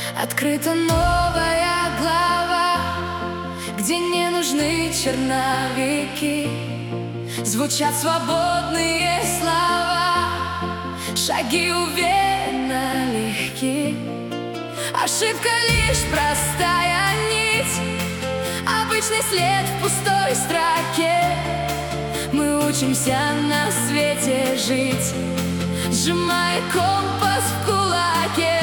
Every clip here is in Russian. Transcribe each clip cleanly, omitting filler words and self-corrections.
Открыта новая глава, где не нужны черновики. Звучат свободные слова, шаги уверенно легки. Ошибка лишь простая нить, обычный след в пустой строке. Мы учимся на свете жить, сжимая компас в кулаке.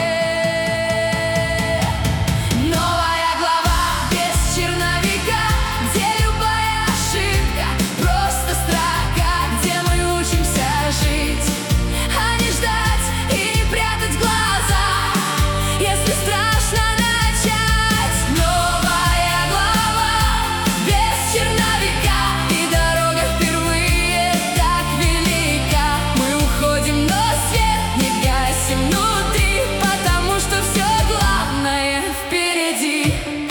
Новая глава без черновика, где любая ошибка просто строка, где мы учимся жить, а не ждать и прятать глаза, если страшно начать. Новая глава без черновика, и дорога впервые так велика. Мы уходим, но свет не гасим внутри, потому что все главное впереди.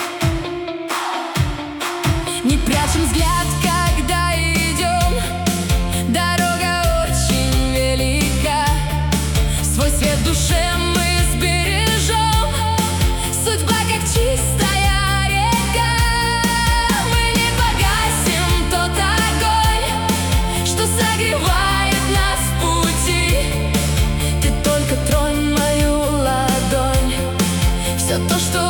Не прячем взгляд, когда идем, дорога очень велика. Свой свет в душе мы сбережем, судьба как чистая река. Мы не погасим тот огонь, что согревает нас в пути. Ты только тронь мою ладонь, все то, что